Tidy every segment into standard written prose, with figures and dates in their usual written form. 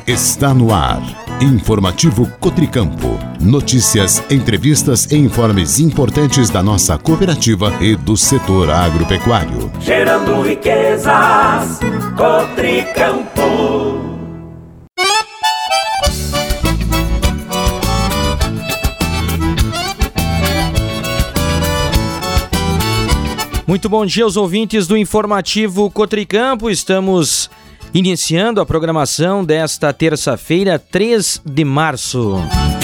Está no ar. Informativo Cotricampo. Notícias, entrevistas e informes importantes da nossa cooperativa e do setor agropecuário. Gerando riquezas, Cotricampo. Muito bom dia aos ouvintes do Informativo Cotricampo. Estamos iniciando a programação desta terça-feira, 3 de março.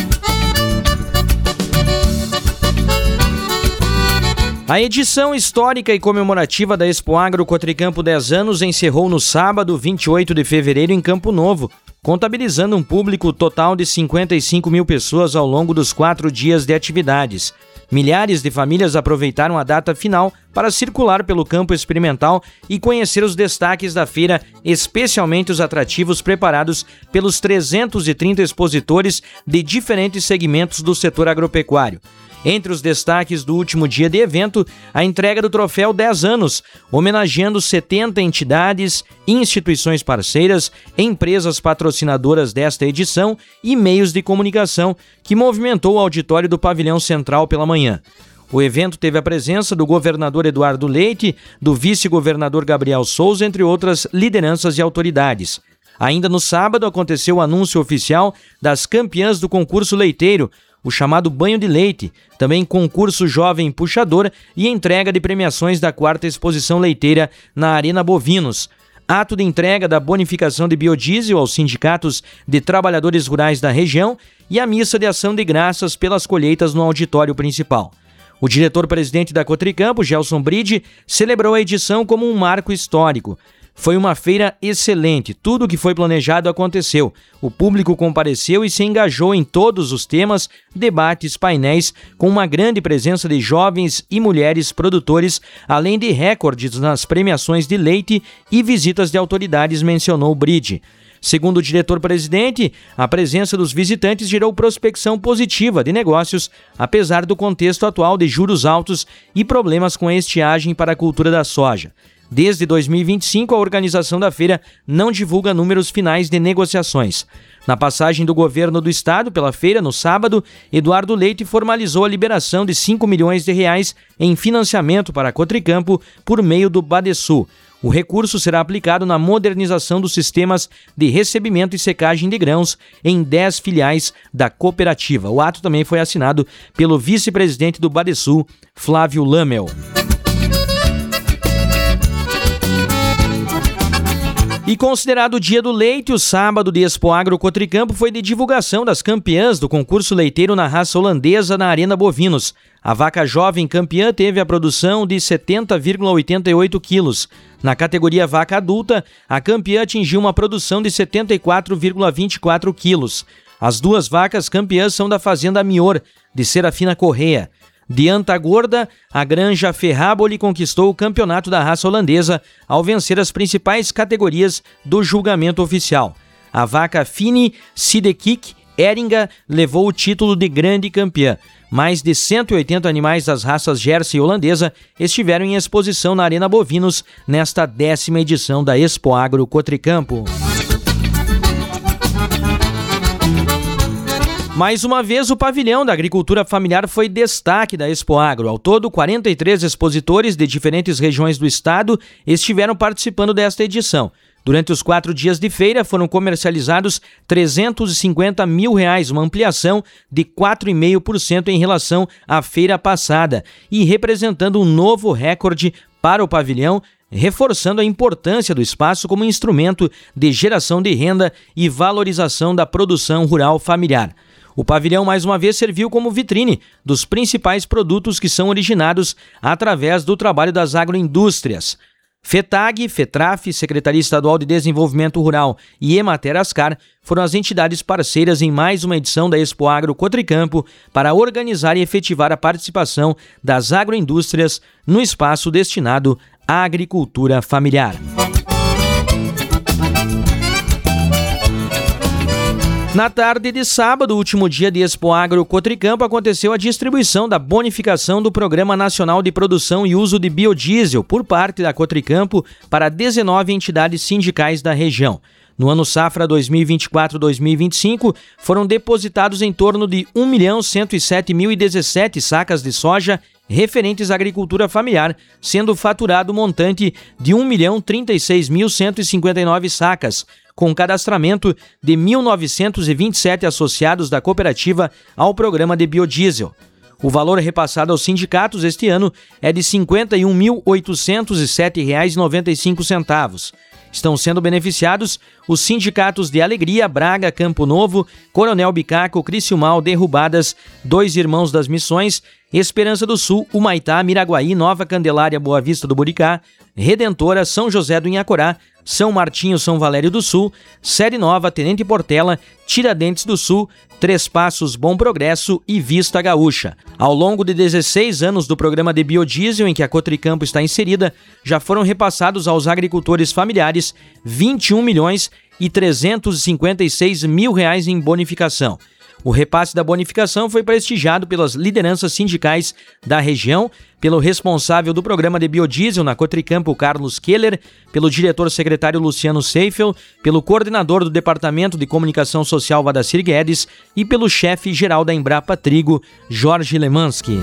A edição histórica e comemorativa da Expo Agro Cotricampo 10 anos encerrou no sábado, 28 de fevereiro, em Campo Novo, contabilizando um público total de 55 mil pessoas ao longo dos 4 dias de atividades. Milhares de famílias aproveitaram a data final para circular pelo campo experimental e conhecer os destaques da feira, especialmente os atrativos preparados pelos 330 expositores de diferentes segmentos do setor agropecuário. Entre os destaques do último dia de evento, a entrega do troféu 10 anos, homenageando 70 entidades, instituições parceiras, empresas patrocinadoras desta edição e meios de comunicação, que movimentou o auditório do Pavilhão Central pela manhã. O evento teve a presença do governador Eduardo Leite, do vice-governador Gabriel Souza, entre outras lideranças e autoridades. Ainda no sábado aconteceu o anúncio oficial das campeãs do concurso leiteiro, o chamado Banho de Leite, também concurso Jovem Puxador e entrega de premiações da 4ª Exposição Leiteira na Arena Bovinos. Ato de entrega da bonificação de biodiesel aos sindicatos de trabalhadores rurais da região e a missa de ação de graças pelas colheitas no auditório principal. O diretor-presidente da Cotricampo, Gelson Bride, celebrou a edição como um marco histórico. Foi uma feira excelente, tudo o que foi planejado aconteceu. O público compareceu e se engajou em todos os temas, debates, painéis, com uma grande presença de jovens e mulheres produtores, além de recordes nas premiações de leite e visitas de autoridades, mencionou Bride. Segundo o diretor-presidente, a presença dos visitantes gerou prospecção positiva de negócios, apesar do contexto atual de juros altos e problemas com a estiagem para a cultura da soja. Desde 2025, a organização da feira não divulga números finais de negociações. Na passagem do governo do estado pela feira, no sábado, Eduardo Leite formalizou a liberação de R$5 milhões em financiamento para a Cotricampo por meio do Badesul. O recurso será aplicado na modernização dos sistemas de recebimento e secagem de grãos em 10 filiais da cooperativa. O ato também foi assinado pelo vice-presidente do Badesul, Flávio Lamel. E considerado o Dia do Leite, o sábado de Expo Agro Cotricampo foi de divulgação das campeãs do concurso leiteiro na raça holandesa na Arena Bovinos. A vaca jovem campeã teve a produção de 70,88 quilos. Na categoria vaca adulta, a campeã atingiu uma produção de 74,24 quilos. As duas vacas campeãs são da Fazenda Mior, de Serafina Correia. De anta gorda, a Granja Ferraboli conquistou o campeonato da raça holandesa ao vencer as principais categorias do julgamento oficial. A vaca Fini Sidekik Eringa levou o título de grande campeã. Mais de 180 animais das raças Jersey e holandesa estiveram em exposição na Arena Bovinos nesta 10ª edição da Expo Agro Cotricampo. Mais uma vez, o pavilhão da agricultura familiar foi destaque da Expo Agro. Ao todo, 43 expositores de diferentes regiões do estado estiveram participando desta edição. Durante os 4 dias de feira, foram comercializados R$350 mil, uma ampliação de 4,5% em relação à feira passada e representando um novo recorde para o pavilhão, reforçando a importância do espaço como instrumento de geração de renda e valorização da produção rural familiar. O pavilhão, mais uma vez, serviu como vitrine dos principais produtos que são originados através do trabalho das agroindústrias. FETAG, FETRAF, Secretaria Estadual de Desenvolvimento Rural e Emater Ascar foram as entidades parceiras em mais uma edição da Expo Agro Cotricampo para organizar e efetivar a participação das agroindústrias no espaço destinado à agricultura familiar. Na tarde de sábado, último dia de Expo Agro Cotricampo, aconteceu a distribuição da bonificação do Programa Nacional de Produção e Uso de Biodiesel por parte da Cotricampo para 19 entidades sindicais da região. No ano safra 2024-2025, foram depositados em torno de 1.107.017 sacas de soja referentes à agricultura familiar, sendo faturado o montante de 1.036.159 sacas, com cadastramento de 1.927 associados da cooperativa ao programa de biodiesel. O valor repassado aos sindicatos este ano é de R$ 51.807,95. Estão sendo beneficiados os sindicatos de Alegria, Braga, Campo Novo, Coronel Bicaco, Criciúmal, Derrubadas, Dois Irmãos das Missões, Esperança do Sul, Humaitá, Miraguaí, Nova Candelária, Boa Vista do Buricá, Redentora, São José do Inhacorá, São Martinho, São Valério do Sul, Série Nova, Tenente Portela, Tiradentes do Sul, Três Passos, Bom Progresso e Vista Gaúcha. Ao longo de 16 anos do programa de biodiesel em que a Cotricampo está inserida, já foram repassados aos agricultores familiares R$21.356.000 em bonificação. O repasse da bonificação foi prestigiado pelas lideranças sindicais da região, pelo responsável do programa de biodiesel na Cotricampo, Carlos Keller, pelo diretor-secretário Luciano Seifel, pelo coordenador do Departamento de Comunicação Social, Vadacir Guedes, e pelo chefe-geral da Embrapa Trigo, Jorge Lemansky.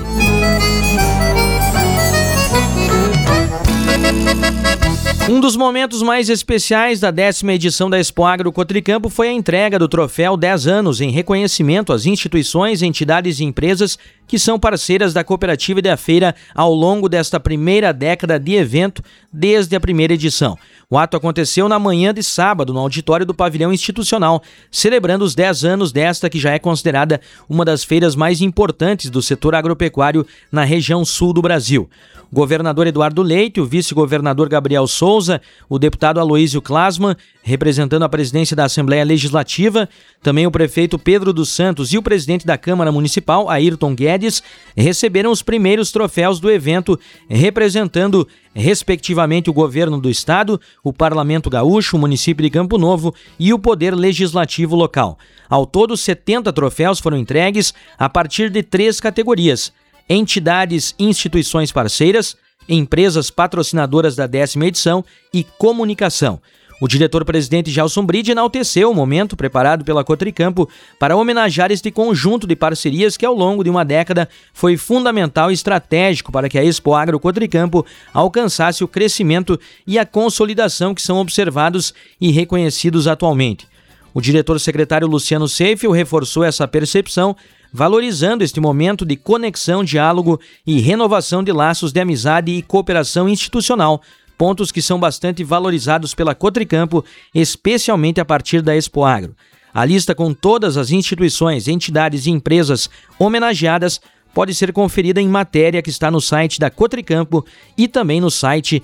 Um dos momentos mais especiais da 10ª edição da Expoagro Cotricampo foi a entrega do troféu 10 anos em reconhecimento às instituições, entidades e empresas que são parceiras da cooperativa e da feira ao longo desta primeira década de evento desde a primeira edição. O ato aconteceu na manhã de sábado no auditório do Pavilhão Institucional, celebrando os 10 anos desta que já é considerada uma das feiras mais importantes do setor agropecuário na região sul do Brasil. O governador Eduardo Leite, o vice-governador Gabriel Souza, o deputado Aloísio Klasman, representando a presidência da Assembleia Legislativa, também o prefeito Pedro dos Santos e o presidente da Câmara Municipal, Ayrton Guedes, receberam os primeiros troféus do evento, representando, respectivamente, o governo do estado, o Parlamento Gaúcho, o município de Campo Novo e o Poder Legislativo local. Ao todo, 70 troféus foram entregues a partir de 3 categorias: entidades e instituições parceiras, empresas patrocinadoras da 10ª edição e comunicação. O diretor-presidente Gelson Bride enalteceu o momento preparado pela Cotricampo para homenagear este conjunto de parcerias que ao longo de uma década foi fundamental e estratégico para que a Expoagro Cotricampo alcançasse o crescimento e a consolidação que são observados e reconhecidos atualmente. O diretor-secretário Luciano Seifel reforçou essa percepção, valorizando este momento de conexão, diálogo e renovação de laços de amizade e cooperação institucional, pontos que são bastante valorizados pela Cotricampo, especialmente a partir da Expoagro. A lista com todas as instituições, entidades e empresas homenageadas pode ser conferida em matéria que está no site da Cotricampo e também no site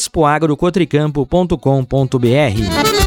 expoagrocotricampo.com.br.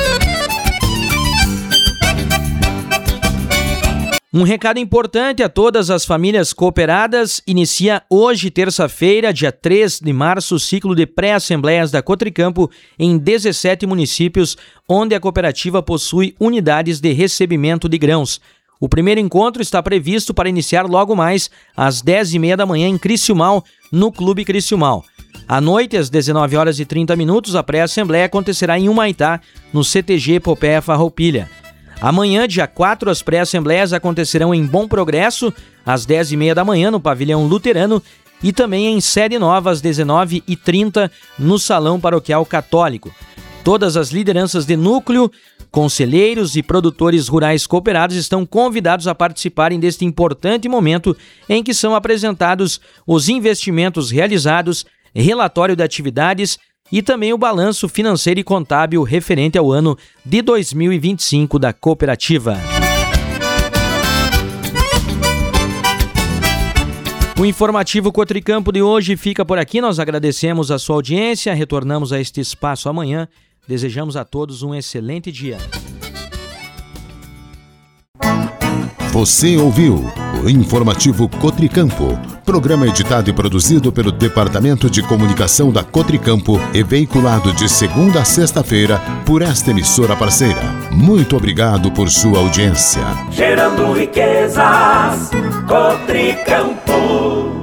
Um recado importante a todas as famílias cooperadas: inicia hoje, terça-feira, dia 3 de março, o ciclo de pré-assembleias da Cotricampo em 17 municípios, onde a cooperativa possui unidades de recebimento de grãos. O primeiro encontro está previsto para iniciar logo mais às 10h30 da manhã em Criciúmal, no Clube Criciúmal. À noite, às 19h30, a pré-assembleia acontecerá em Humaitá, no CTG Popéia Farroupilha. Amanhã, dia 4, as pré-assembleias acontecerão em Bom Progresso, às 10h30 da manhã, no Pavilhão Luterano, e também em Série Nova, às 19h30, no Salão Paroquial Católico. Todas as lideranças de núcleo, conselheiros e produtores rurais cooperados estão convidados a participarem deste importante momento em que são apresentados os investimentos realizados, relatório de atividades e também o balanço financeiro e contábil referente ao ano de 2025 da cooperativa. O informativo Cotricampo de hoje fica por aqui. Nós agradecemos a sua audiência, retornamos a este espaço amanhã. Desejamos a todos um excelente dia. Você ouviu o informativo Cotricampo, programa editado e produzido pelo Departamento de Comunicação da Cotricampo e veiculado de segunda a sexta-feira por esta emissora parceira. Muito obrigado por sua audiência. Gerando riquezas, Cotricampo.